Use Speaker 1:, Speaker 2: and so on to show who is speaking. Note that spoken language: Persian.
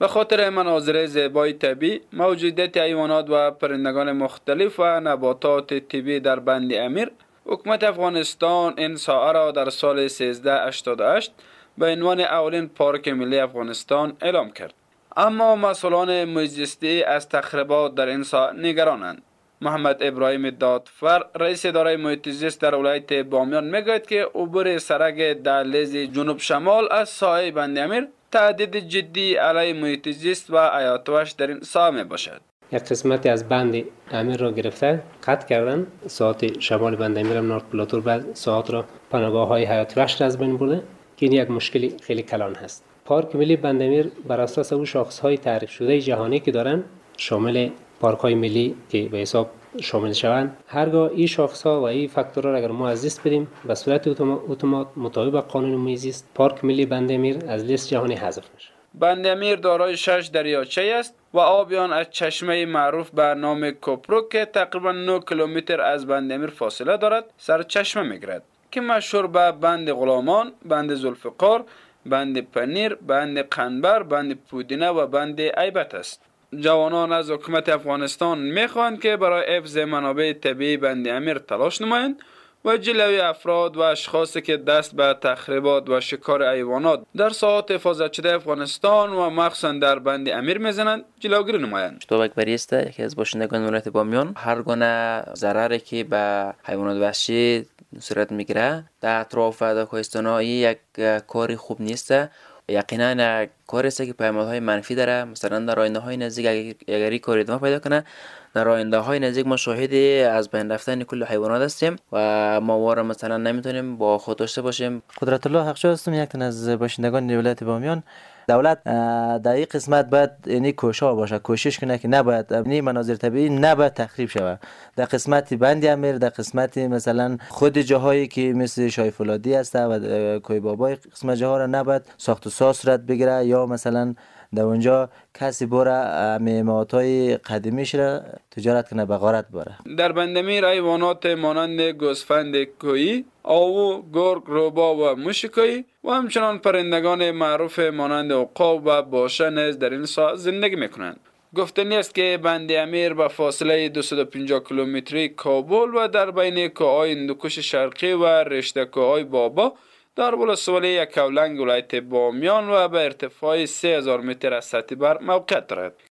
Speaker 1: به خاطر مناظر زیبای طبیعی، موجودیت حیوانات و پرندگان مختلف و نباتات طبیعی در بند امیر، حکومت افغانستان این ساحه را در سال 1388 به عنوان اولین پارک ملی افغانستان اعلام کرد. اما مسئولان محیط‌زیستی از تخریبات در این ساحه نگرانند. محمد ابراهیم دادفر، رئیس اداره محیط زیست در ولایت بامیان میگوید که عبور سرک دهلیز جنوب شمال از ساحه بند امیر تهدید جدی علیه محیط زیست و حیات وحش در این ساحه می باشد.
Speaker 2: یک قسمتی از بند امیر را گرفته قطع کردن، ساحات شمال بند امیر هم نورد پلاتو بعد ساحات را پناهگاه های حیات وحش از بین برده که این یک مشکلی خیلی کلان هست. پارک ملی بند امیر بر اساس او شاخص های تعریف شده جهانی که دارن، شامل پارک های ملی که به حساب شامل شوند، هرگاه این شاخص ها و این فاکتورها را اگر ما از لیست بدیم به صورت اتومات مطابق قانون محیط زیست، پارک ملی بند امیر از لیست جهانی حذف میشه.
Speaker 1: بند امیر دارای 6 دریاچه است و آب آن از چشمه معروف به نام کوپرو که تقریبا 9 کیلومتر از بند امیر فاصله دارد سرچشمه میگیرد که مشهور به بند غلامان، بند ذوالفقار، بند پنیر، بند قنبر، بند پودینه و بند ایبت است. جوانان از حکومت افغانستان میخواهند که برای حفظ منابع طبیعی بند امیر تلاش نمایند و جلوی افراد و اشخاصی که دست به تخریبات و شکار حیوانات در ساحات حفاظت شده افغانستان و مخصوصا در بند امیر میزنند جلوگیری نمایند.
Speaker 3: شتاب اکبری است، یکی از باشندگان ولایت بامیان. هر گونه ضرری که به حیوانات وحشی صورت میگیره در اطراف و کوهستان‌ها یک کاری خوب نیست. یقینا کاری است که پیامدهای منفی داره. مثلا در آینده‌های نزدیک اگر این کار ادامه پیدا کنه، در آینده‌های نزدیک ما شاهد از بین رفتن کل حیوانات هستیم و ما واره مثلا نمیتونیم با خود داشته باشیم.
Speaker 4: قدرت الله حق‌شو هستم، یک تن از باشندگان ولایت بامیان. دولت در این قسمت باید یعنی کوشش کنه که نباید این مناظر طبیعی نباید تخریب شود. در قسمت بند امیر، در قسمت مثلا خود جاهایی که مثل شای فولادی است و کوی بابای قسمت جاها را نباید ساخت و ساز صورت بگیره یا مثلا در اونجا کسی بره معمارهای قدیمیش را تجارت کنه به غارت بره.
Speaker 1: در بند امیر حیوانات مانند گوسفند کویی، آهو، گرگ، روباه و موش کویی و همچنان پرندگان معروف مانند عقاب و باشه نیز در این ساحه زندگی میکنند. گفتنی است که بند امیر به فاصله 250 کیلومتری کابل و در بین کوههای هندوکش شرقی و رشته کوههای بابا در ولسوالی یکاولنگ ولایت بامیان و به ارتفاع 3000 متر از سطح بر موقعیت دارد.